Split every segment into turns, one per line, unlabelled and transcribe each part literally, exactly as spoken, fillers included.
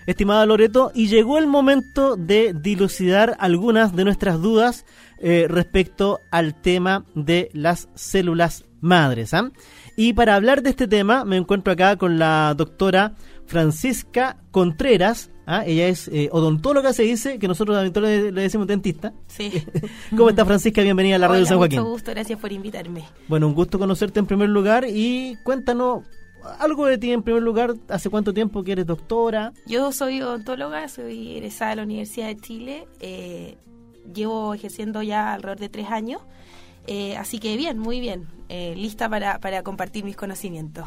estimada Loreto, y llegó el momento de dilucidar algunas de nuestras dudas eh, respecto al tema de las células madres. ¿eh? Y para hablar de este tema me encuentro acá con la doctora Francisca Contreras. ¿Ah? Ella es eh, odontóloga, se dice, que nosotros habitualmente le, le decimos dentista.
Sí.
¿Cómo está, Francisca? Bienvenida a la
Hola,
Radio San Joaquín.
Mucho gusto, gracias por invitarme.
Bueno, un gusto conocerte en primer lugar y cuéntanos algo de ti en primer lugar. ¿Hace cuánto tiempo que eres doctora?
Yo soy odontóloga, soy egresada de la Universidad de Chile. Eh, llevo ejerciendo ya alrededor de tres años. Eh, así que bien, muy bien. Eh, lista para, para compartir mis conocimientos.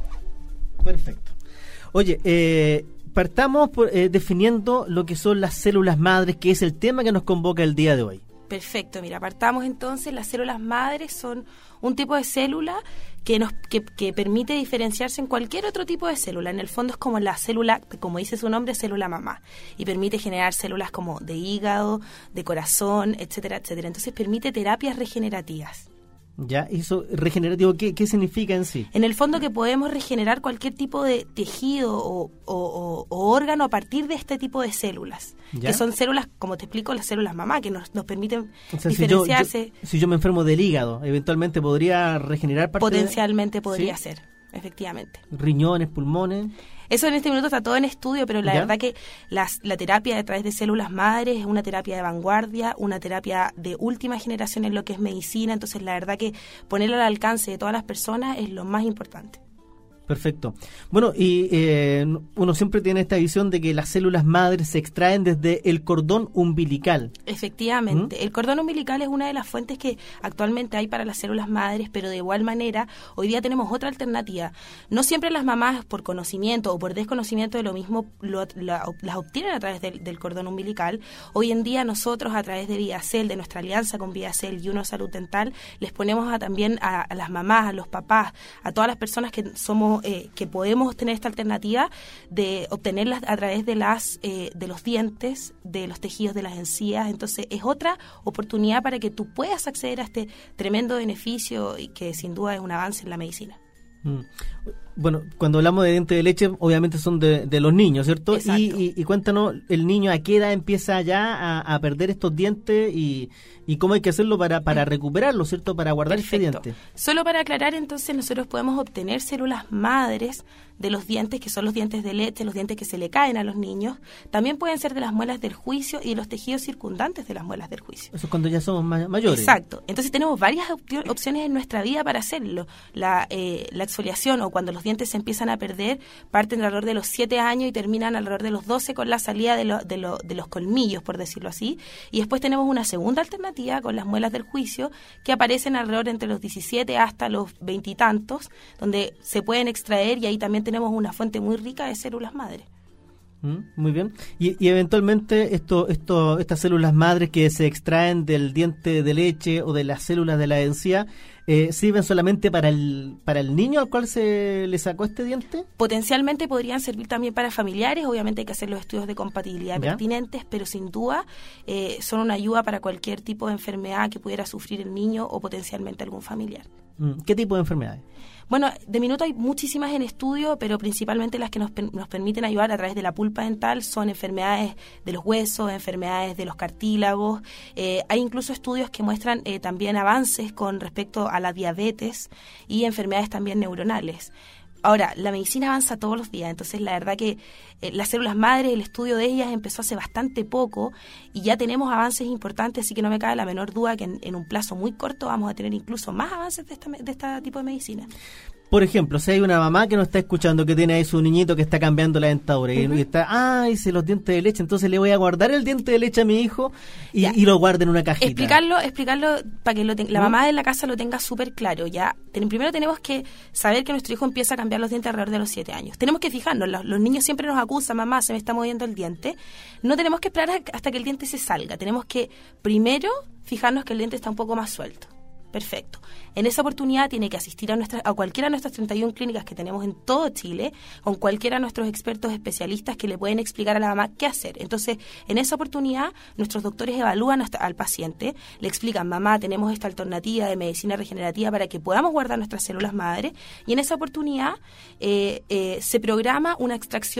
Perfecto. Oye, eh... partamos por, eh, definiendo lo que son las células madres, que es el tema que nos convoca el día de hoy.
Perfecto, mira, partamos entonces. Las células madres son un tipo de célula que nos que, que permite diferenciarse en cualquier otro tipo de célula. En el fondo es como la célula, como dice su nombre, célula mamá, y permite generar células como de hígado, de corazón, etcétera, etcétera. Entonces permite terapias regenerativas.
Ya, eso regenerativo, ¿qué, qué significa en sí?
En el fondo que podemos regenerar cualquier tipo de tejido o, o, o, o órgano a partir de este tipo de células, ¿ya? Que son células, como te explico, las células mamá, que nos, nos permiten o sea, diferenciarse.
Si yo, yo, si yo me enfermo del hígado, eventualmente podría regenerar parte
Potencialmente
de...
podría
¿Sí?
ser, efectivamente.
Riñones, pulmones...
Eso en este minuto está todo en estudio, pero la
¿Ya?
verdad que las, la terapia a través de células madres es una terapia de vanguardia, una terapia de última generación en lo que es medicina. Entonces, la verdad que ponerlo al alcance de todas las personas es lo más importante.
Perfecto. Bueno, y eh, uno siempre tiene esta visión de que las células madres se extraen desde el cordón umbilical.
Efectivamente. ¿Mm? El cordón umbilical es una de las fuentes que actualmente hay para las células madres, pero de igual manera, hoy día tenemos otra alternativa. No siempre las mamás, por conocimiento o por desconocimiento de lo mismo, lo, la, las obtienen a través del, del cordón umbilical. Hoy en día nosotros, a través de VidaCell, de nuestra alianza con VidaCell y Uno Salud Dental, les ponemos a, también a, a las mamás, a los papás, a todas las personas que somos Eh, que podemos tener esta alternativa de obtenerlas a través de las eh, de los dientes, de los tejidos de las encías. Entonces es otra oportunidad para que tú puedas acceder a este tremendo beneficio y que sin duda es un avance en la medicina.
Mm. Bueno, cuando hablamos de dientes de leche, obviamente son de, de los niños, ¿cierto? Y, y, y cuéntanos, el niño a qué edad empieza ya a, a perder estos dientes y, y cómo hay que hacerlo para, para recuperarlos, ¿cierto? Para guardar este diente.
Solo para aclarar, entonces, nosotros podemos obtener células madres de los dientes, que son los dientes de leche, los dientes que se le caen a los niños. También pueden ser de las muelas del juicio y los tejidos circundantes de las muelas del juicio.
Eso es cuando ya somos may- mayores.
Exacto. Entonces tenemos varias op- opciones en nuestra vida para hacerlo. La, eh, la exfoliación, o cuando los dientes se empiezan a perder, parten alrededor de los siete años y terminan alrededor de los doce con la salida de, lo, de, lo, de los colmillos, por decirlo así. Y después tenemos una segunda alternativa con las muelas del juicio, que aparecen alrededor entre los diecisiete hasta los veintitantos, donde se pueden extraer, y ahí también tenemos una fuente muy rica de células madres.
Mm, muy bien. Y, y eventualmente esto, esto, estas células madres que se extraen del diente de leche o de las células de la encía, eh, ¿sirven solamente para el, para el niño al cual se le sacó este diente?
Potencialmente podrían servir también para familiares. Obviamente hay que hacer los estudios de compatibilidad ¿Ya? pertinentes, pero sin duda eh, son una ayuda para cualquier tipo de enfermedad que pudiera sufrir el niño o potencialmente algún familiar.
¿Qué tipo de enfermedades?
Bueno, de minuto hay muchísimas en estudio, pero principalmente las que nos, nos permiten ayudar a través de la pulpa dental son enfermedades de los huesos, enfermedades de los cartílagos. Eh, hay incluso estudios que muestran eh, también avances con respecto a la diabetes y enfermedades también neuronales. Ahora, la medicina avanza todos los días, entonces la verdad que eh, las células madres, el estudio de ellas empezó hace bastante poco y ya tenemos avances importantes, así que no me cabe la menor duda que en, en un plazo muy corto vamos a tener incluso más avances de esta, de este tipo de medicina.
Por ejemplo, si hay una mamá que nos está escuchando, que tiene ahí su niñito que está cambiando la dentadura uh-huh. y está, ah, hice los dientes de leche, entonces le voy a guardar el diente de leche a mi hijo y, y lo guarde en una cajita.
Explicarlo, explicarlo para que lo te- la ¿no? mamá de la casa lo tenga súper claro. Ya, Ten- primero tenemos que saber que nuestro hijo empieza a cambiar los dientes alrededor de los siete años. Tenemos que fijarnos, los, los niños siempre nos acusan, mamá, se me está moviendo el diente. No tenemos que esperar hasta que el diente se salga. Tenemos que primero fijarnos que el diente está un poco más suelto. Perfecto. En esa oportunidad tiene que asistir a, nuestra, a cualquiera de nuestras treinta y una clínicas que tenemos en todo Chile, con cualquiera de nuestros expertos especialistas que le pueden explicar a la mamá qué hacer. Entonces, en esa oportunidad, nuestros doctores evalúan hasta, al paciente, le explican, mamá, tenemos esta alternativa de medicina regenerativa para que podamos guardar nuestras células madre, y en esa oportunidad eh, eh, se programa una extracción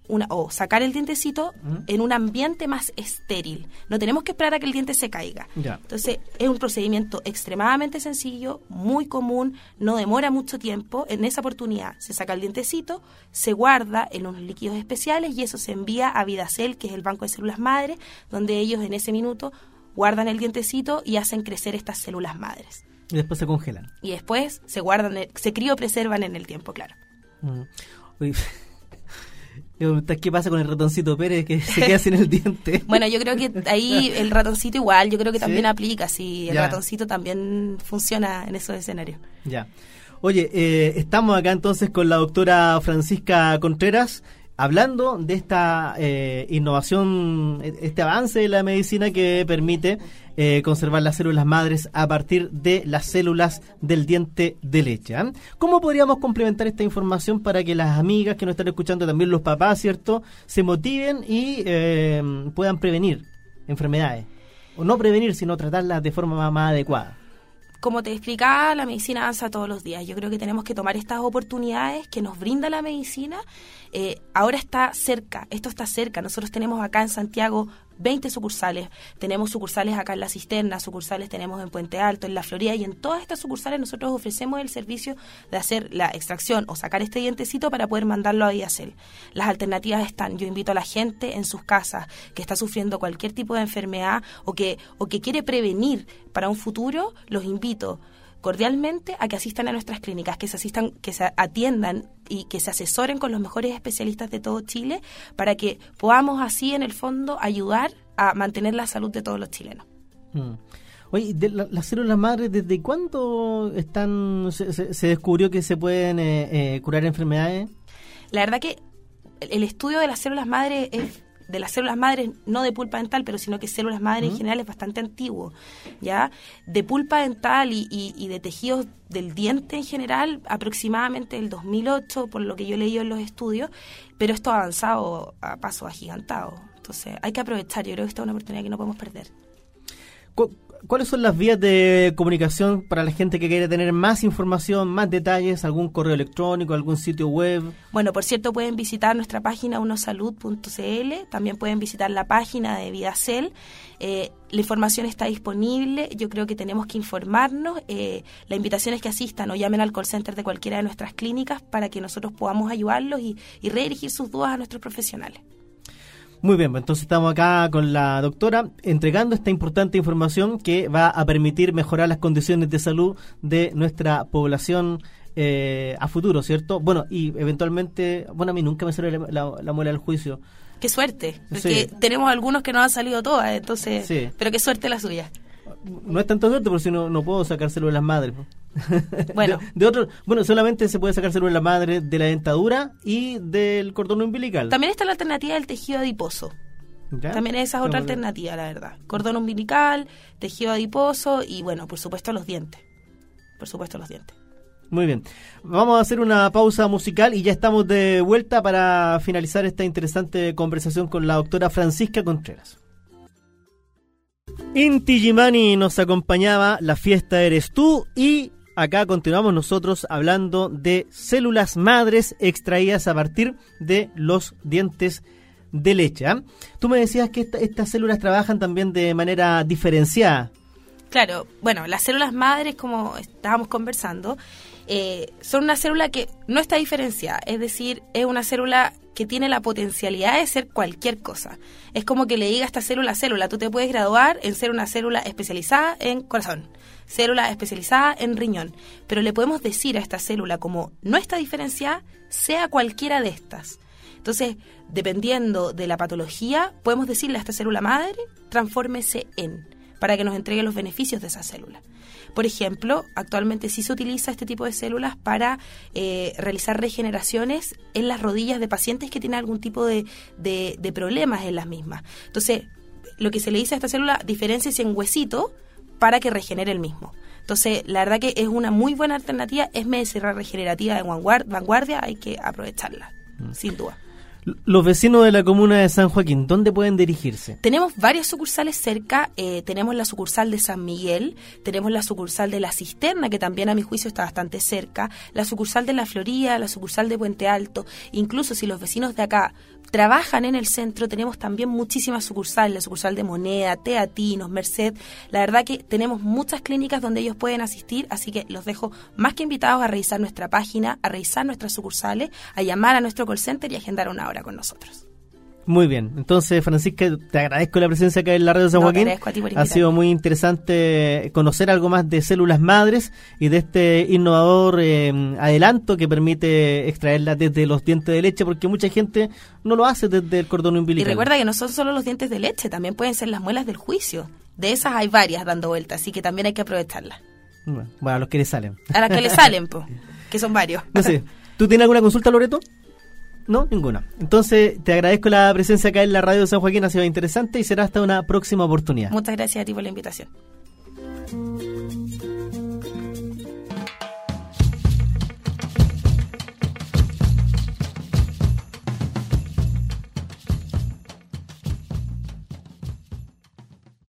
una o sacar el dientecito
¿Mm?
en un ambiente más estéril. No tenemos que esperar a que el diente se caiga.
Ya.
Entonces, es un procedimiento extremadamente sencillo, muy común, no demora mucho tiempo. En esa oportunidad se saca el dientecito, se guarda en unos líquidos especiales y eso se envía a VidaCell, que es el banco de células madres, donde ellos en ese minuto guardan el dientecito y hacen crecer estas células madres.
Y después se congelan.
Y después se guardan, se criopreservan en el tiempo, claro.
Mm. Uy. ¿Qué pasa con el ratoncito Pérez que se queda sin el diente?
Bueno, yo creo que ahí el ratoncito igual, yo creo que también
¿Sí?
aplica, sí, el
Ya.
ratoncito también funciona en esos escenarios.
Ya. Oye, eh, estamos acá entonces con la doctora Francisca Contreras, hablando de esta eh, innovación, este avance de la medicina que permite eh, conservar las células madres a partir de las células del diente de leche. ¿eh? ¿Cómo podríamos complementar esta información para que las amigas que nos están escuchando, también los papás, ¿cierto?, se motiven y eh, puedan prevenir enfermedades? O no prevenir, sino tratarlas de forma más, más adecuada.
Como te explicaba, la medicina avanza todos los días. Yo creo que tenemos que tomar estas oportunidades que nos brinda la medicina. Eh, ahora está cerca, esto está cerca. Nosotros tenemos acá en Santiago veinte sucursales. Tenemos sucursales acá en La Cisterna, sucursales tenemos en Puente Alto, en La Florida, y en todas estas sucursales nosotros ofrecemos el servicio de hacer la extracción o sacar este dientecito para poder mandarlo a VidaCell. Las alternativas están. Yo invito a la gente en sus casas que está sufriendo cualquier tipo de enfermedad o que, o que quiere prevenir para un futuro, los invito cordialmente a que asistan a nuestras clínicas, que se asistan, que se atiendan y que se asesoren con los mejores especialistas de todo Chile para que podamos así en el fondo ayudar a mantener la salud de todos los chilenos.
Mm. Oye, de la, las células madres, ¿desde cuándo están se, se, se descubrió que se pueden eh, eh, curar enfermedades?
La verdad que el estudio de las células madres es de las células madres, no de pulpa dental, pero sino que células madres en general es bastante antiguo, ¿ya? De pulpa dental y, y, y de tejidos del diente en general, aproximadamente el dos mil ocho, por lo que yo he leído en los estudios, pero esto ha avanzado a pasos agigantados. Entonces hay que aprovechar, yo creo que esta es una oportunidad que no podemos perder.
¿Cuáles son las vías de comunicación para la gente que quiere tener más información, más detalles, algún correo electrónico, algún sitio web?
Bueno, por cierto, pueden visitar nuestra página unosalud punto c l, también pueden visitar la página de VidaCell. Eh, la información está disponible, yo creo que tenemos que informarnos. Eh, la invitación es que asistan o llamen al call center de cualquiera de nuestras clínicas para que nosotros podamos ayudarlos y, y redirigir sus dudas a nuestros profesionales.
Muy bien, pues entonces estamos acá con la doctora entregando esta importante información que va a permitir mejorar las condiciones de salud de nuestra población eh, a futuro, ¿cierto? Bueno, y eventualmente, bueno, a mí nunca me sale la, la, la muela del juicio.
Qué suerte, porque
Sí.
tenemos algunos que no han salido todas, entonces,
Sí.
pero qué suerte la suya.
No es tanto suerte, porque si no, no puedo sacar células madres.
Bueno.
de, de otro, bueno, solamente se puede sacar células madres de la dentadura y del cordón umbilical.
También está la alternativa del tejido adiposo.
¿Ya?
También esa es otra
Vamos a ver.
alternativa, la verdad. Cordón umbilical, tejido adiposo y, bueno, por supuesto los dientes. Por supuesto los dientes.
Muy bien. Vamos a hacer una pausa musical y ya estamos de vuelta para finalizar esta interesante conversación con la doctora Francisca Contreras. Inti Gimani nos acompañaba, La Fiesta Eres Tú, y acá continuamos nosotros hablando de células madres extraídas a partir de los dientes de leche. ¿eh? Tú me decías que esta, estas células trabajan también de manera diferenciada.
Claro, bueno, las células madres, como estábamos conversando, eh, son una célula que no está diferenciada, es decir, es una célula que tiene la potencialidad de ser cualquier cosa. Es como que le diga a esta célula, célula, tú te puedes graduar en ser una célula especializada en corazón, célula especializada en riñón, pero le podemos decir a esta célula, como no está diferenciada, sea cualquiera de estas. Entonces, dependiendo de la patología, podemos decirle a esta célula madre, transfórmese en, para que nos entregue los beneficios de esa célula. Por ejemplo, actualmente sí se utiliza este tipo de células para eh, realizar regeneraciones en las rodillas de pacientes que tienen algún tipo de, de, de problemas en las mismas. Entonces, lo que se le dice a esta célula, diferénciese en huesito para que regenere el mismo. Entonces, la verdad que es una muy buena alternativa, es medicina regenerativa de vanguardia, hay que aprovecharla, mm. sin duda.
Los vecinos de la comuna de San Joaquín, ¿dónde pueden dirigirse?
Tenemos varias sucursales cerca, eh, tenemos la sucursal de San Miguel, tenemos la sucursal de La Cisterna, que también a mi juicio está bastante cerca, la sucursal de La Florida, la sucursal de Puente Alto. Incluso si los vecinos de acá trabajan en el centro. Tenemos también muchísimas sucursales, la sucursal de Moneda, Teatinos, Merced. La verdad que tenemos muchas clínicas donde ellos pueden asistir, así que los dejo más que invitados a revisar nuestra página, a revisar nuestras sucursales, a llamar a nuestro call center y agendar una hora con nosotros.
Muy bien, entonces Francisca, te agradezco la presencia acá en la radio de San
no,
Joaquín.
Te agradezco a ti por
ha
invitarme.
sido muy interesante conocer algo más de células madres y de este innovador eh, adelanto que permite extraerlas desde los dientes de leche, porque mucha gente no lo hace desde el cordón umbilical.
Y recuerda que no son solo los dientes de leche, también pueden ser las muelas del juicio. De esas hay varias dando vueltas, así que también hay que aprovecharlas.
Bueno, a los que le salen.
A las que le salen, pues, que son varios.
No sé, ¿tú tienes alguna consulta, Loreto? No, ninguna. Entonces, te agradezco la presencia acá en la radio de San Joaquín, ha sido interesante y será hasta una próxima oportunidad.
Muchas gracias a ti por la invitación.